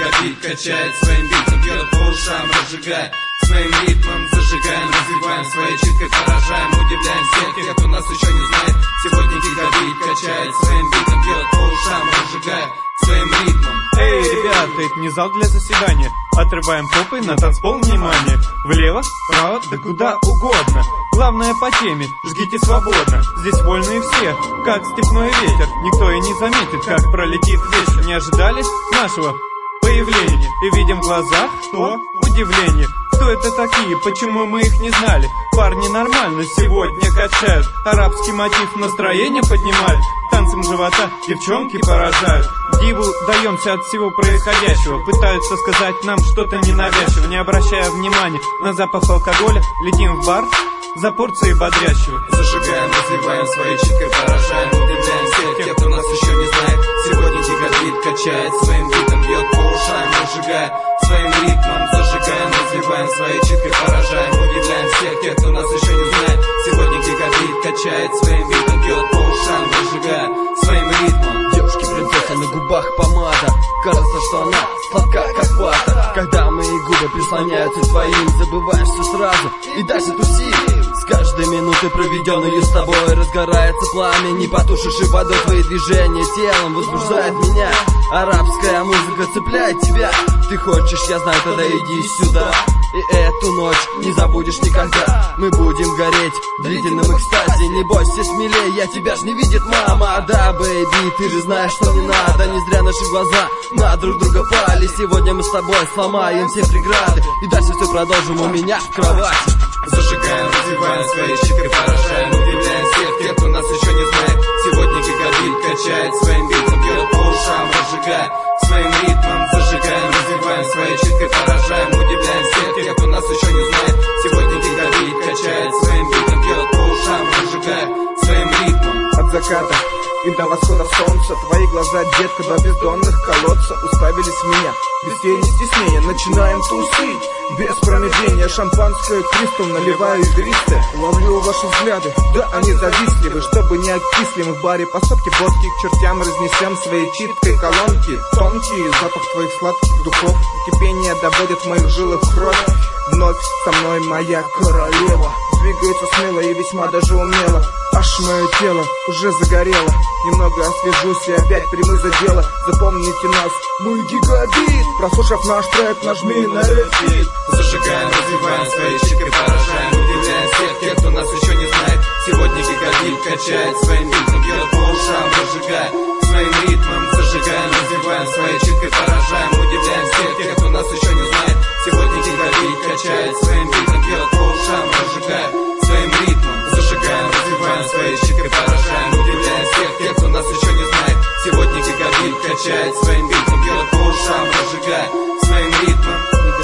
гигабит качает своим битом, бьет по ушам, разжигает своим ритмом, зажигаем, развиваем, своей читкой поражаем, удивляем всех тех, кто нас еще не знает. Сегодня гигабит качает своим битом, бьет по ушам, разжигает своим ритмом. Эй, ребята, это не зал для заседания. Отрываем попы на танцпол, внимание. Влево, вправо, да куда угодно. Главное по теме, жгите свободно. Здесь вольные все, как степной ветер. Никто и не заметит, как пролетит вечер. Не ожидали нашего появления? И видим в глазах, что удивление. Кто это такие, почему мы их не знали? Парни нормально сегодня качают. Арабский мотив настроение поднимает. Танцем живота девчонки поражают. Диву даемся от всего происходящего. Пытаются сказать нам что-то ненавязчиво. Не обращая внимания на запах алкоголя, летим в бар за порцией бодрящего. Зажигаем, развиваем, своей читкой поражаем, удивляем всех тех, кто нас еще не знает. Сегодня гигабит качает своим битом, бьет по ушам, разжигает своим ритмом. Зажигаем, развиваем, своей читкой поражаем, удивляем всех тех, кто нас еще не знает. Сегодня гигабит качает своим битом, бьет по ушам, разжигает своим ритмом. Девушки-принцесса, на губах помада, кажется, что она сладка, как вата. Когда мои губы прислоняются к твоим, забываешь все сразу и дальше туси. С каждой минуты, проведенной с тобой, разгорается пламя, не потушишь и водой. Твои движения телом возбуждают меня. Арабская музыка цепляет тебя. Ты хочешь, я знаю, тогда иди сюда. И эту ночь не забудешь никогда. Мы будем гореть в длительном экстазе. Не бойся, смелее, я тебя ж не видит мама. Да, бэйби, ты же знаешь, что не надо. Не зря наши глаза на друг друга пали. Сегодня мы с тобой сломаем все преграды и дальше все продолжим у меня в кровати. Зажигаем, развиваем, своей читкой поражаем, удивляем всех тех, кто нас еще не знает. Сегодня гигабит качает своим битом, бьет по ушам, разжигает своим ритмом. Зажигаем, развиваем, своей читкой поражаем, удивляем всех тех, кто нас еще не знает. Сегодня гигабит качает своим битом, бьет по ушам, разжигает своим ритмом. От заката и до восхода солнца твои глаза, детка, два бездонных колодца уставились в меня. Без тени стеснения начинаем тусить. Без промедления шампанское кристалл наливаю игристое. Ловлю ваши взгляды, да они завистливы. Чтобы не окисли мы в баре по стопке водки, к чертям разнесем своей читкой колонки. Тонкий запах твоих сладких духов, кипение доводит в моих жилах кровь. Вновь со мной моя королева двигается смело и весьма даже умело. Аж мое тело уже загорело. Немного освежусь и опять приму за дело. Запомните нас, мы гигабит. Прослушав наш трек, нажми на repeat. Зажигаем, развиваем, своей читкой поражаем, удивляем всех тех, кто нас еще не знает. Сегодня гигабит качает своим битом, бьет по ушам, разжигает своим ритмом. Зажигаем, развиваем, своей читкой поражаем, удивляем всех тех, кто нас еще не знает. Сегодня гигабит качает своим битом, бьет по ушам, разжигает своим ритмом. Зажигаем, развиваем, своей читкой поражаем, удивляем всех тех, кто нас еще не знает. Сегодня гигабит качает своим битом, бьет по ушам, разжигает своим ритмом.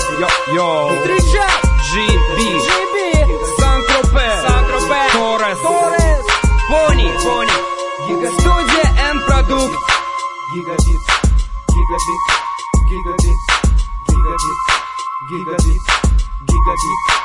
Йо, Встречай! GB, Сан-Тропе, Торрес, Пони, студия N-продукт. Гигабит, гигабит, гигабит, гигабит, гигабит, гигабит.